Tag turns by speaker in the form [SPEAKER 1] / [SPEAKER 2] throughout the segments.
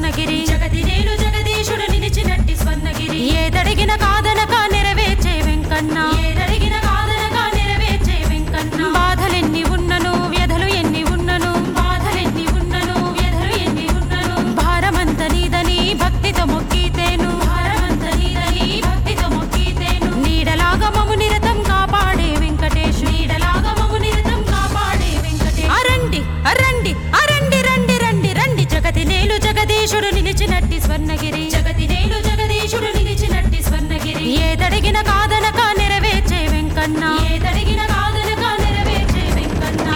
[SPEAKER 1] స్వర్ణగిరి జగతినేలు జగదీశుడు నిలిచినట్టి స్వర్ణగిరి ఏదడిగిన కాదనక నెరవేర్చే వెంకన్న ఏదడిగిన కాదనక నెరవేర్చే వెంకన్న బాధలెన్ని ఉన్నను వ్యధలు ఎన్ని ఉన్నను బాధలెన్ని ఉన్నను వ్యధలు ఎన్ని ఉన్నను భారమంత నీదని భక్తితో మొక్కితేను భారమంత నీదని భక్తితో మొక్కితేను నీడలాగా మము నిరతం కాపాడే వెంకటేశు నీడలాగా మము నిరతం కాపాడే వెంకటేశు అరండి అరండి అరండి రండి రండి రండి జగతినేలు జగదీశుడు నిలిచినట్టి స్వర్ణగిరి జగతినేలు జగదీశుడు నిలిచినట్టి స్వర్ణగిరి ఏదడిగిన కాదనక నెరవేర్చే వెంకన్న ఏదడిగిన కాదనక నెరవేర్చే వెంకన్న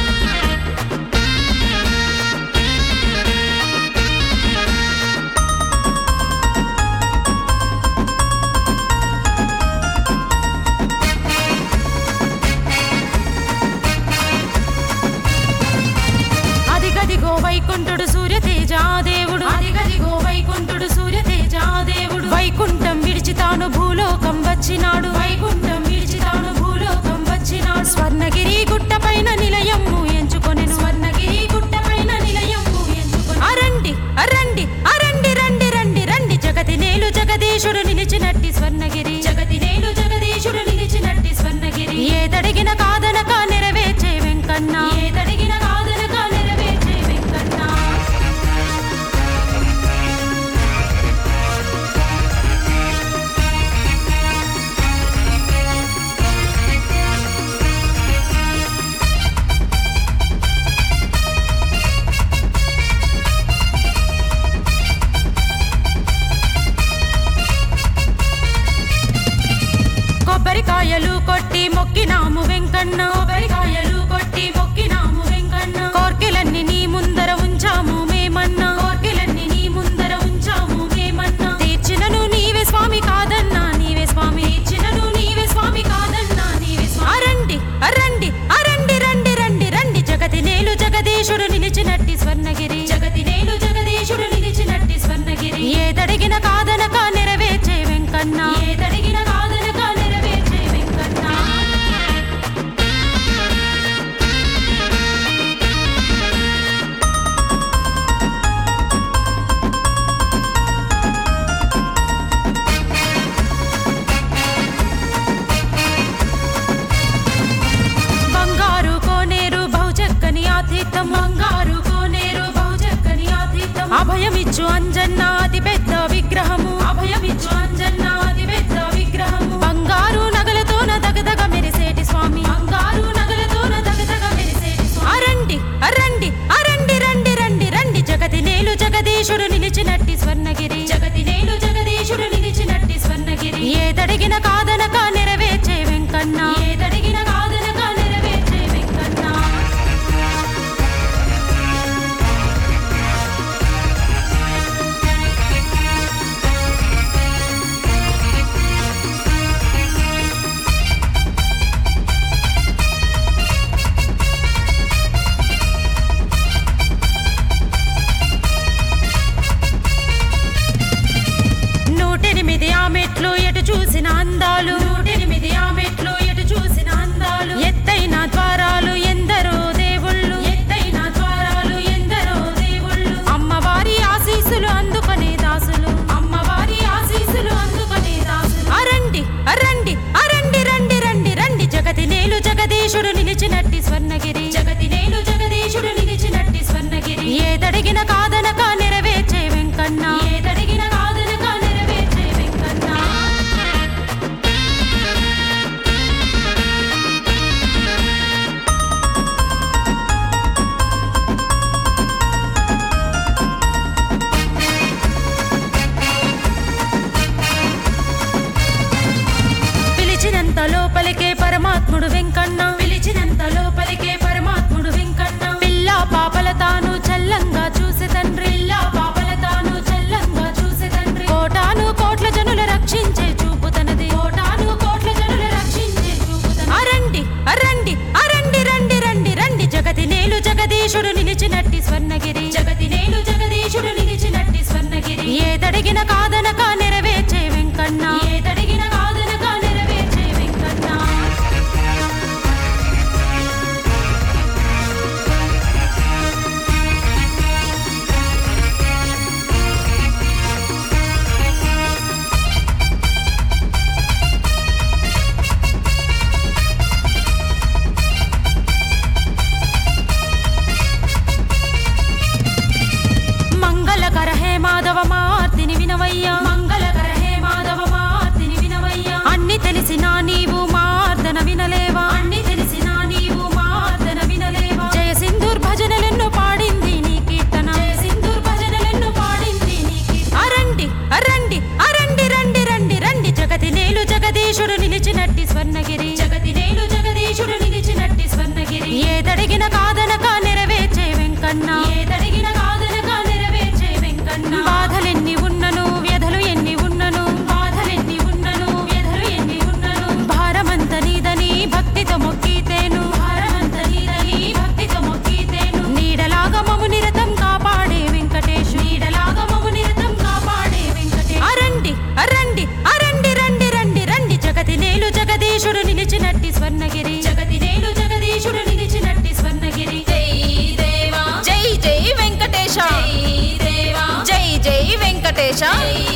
[SPEAKER 1] అదిగదిగో వైకుంఠుడు సూర్యతేజ దేవుడు అదిగదిగో వైకుంఠుడు సూర్యతేజ దేవుడు వైకుంఠం విడిచి తాను భూలోకం వచ్చినాడు వైకుంఠం విడిచి తాను భూలోకం వచ్చినాడు స్వర్ణగిరి గుట్టపైన నిలయము ఎంచుకొనెను స్వర్ణగిరి గుట్టపైన నిలయము ఎంచుకొనెను అరండి అరండి అరండి రండి రండి రండి జగతినేలు జగదీశుడు నిలిచినట్టి స్వర్ణగిరి జగతినేలు జగదీశుడు నిలిచినట్టి స్వర్ణగిరి ఏదడిగిన కాదనక నెరవేర్చే వెంకన్న ఏదడిగిన కాదనక నెరవేర్చే వెంకన్న కొబ్బరికాయలు కొట్టి మొక్కినాము వెంకన్న కొబ్బరికాయలు కొట్టి మొక్కినాము వెంకన్న కోర్కెలన్నీ నీ ముందర ఉంచాము మేమన్నా కోర్కెలన్నీ నీ ముందర ఉంచాము మేమన్నా తీర్చినను నీవే స్వామి కాదన్నా నీవే స్వామి తీర్చినను నీవే స్వామి కాదన్నా నీవే స్వామి అరండి అరండి అరండి రండి రండి రండి జగతినేలు జగదీశుడు నిలిచినట్టి స్వర్ణగిరి జగతినేలు జగదీశుడు నిలిచినట్టి స్వర్ణగిరి ఏదడిగిన కాదనక నెరవేర్చే వెంకన్న ఏదడిగిన కాదనక నెరవేర్చే వెంకన్న బంగారు కోనేరు బహుచక్కని ఆతిథ్యం బంగారు కోనేరు బహుచక్కని ఆతిథ్యం అభయమిచ్చు అంజన్న అతి పెద్ద విగ్రహము అభయమిచ్చు అంజన్న అతి పెద్ద విగ్రహము బంగారు నగలతోన దగదగ మెరిసేటి స్వామి బంగారు నగలతోన దగదగ మెరిసేటి స్వామి అరండి అరండి అరండి రండి రండి రండి జగతినేలు జగదీశుడు నిలిచినట్టి స్వర్ణగిరి జగతినేలు జగదీశుడు నిలిచినట్టి స్వర్ణగిరి ఏదడిగిన కాదనక నెరవేర్చే వెంకన్న ఏదడిగిన కాదనక నెరవేర్చే వెంకన్న నూటెనిమిది ఆ మెట్లు ఎటు చూసిన అందాలు స్వర్ణగిరి జగతి నేలు జగదీశుడు నిలిచినట్టి స్వర్ణగిరి ఏదడిగిన కాదనక నెరవేర్చే వెంకన్న ఏదడిగిన కాదనక నెరవేర్చే వెంకన్న బాధలెన్ని ఉన్నను వ్యధలు ఎన్ని ఉన్నను బాధలెన్ని ఉన్నను వ్యధలు ఎన్ని ఉన్నను భారమంత నీదని భక్తితో మొక్కితేను భారమంత నీదని భక్తితో మొక్కితేను నీడలాగా మము నిరతం కాపాడే వెంకటేశు నీడలాగా మము నిరతం కాపాడే వెంకటేశు అరండి అరండి అరండి రండి రండి రండి జగతి నేలు జగదీశుడు నిలిచినట్టి స్వర్ణగిరి జగతి నేలు జగదీశుడు నిలిచినట్టి స్వర్ణగిరి జై దేవా
[SPEAKER 2] జై జై వెంకటేశ
[SPEAKER 1] జై దేవా
[SPEAKER 2] జై జై వెంకటేశ
[SPEAKER 1] జై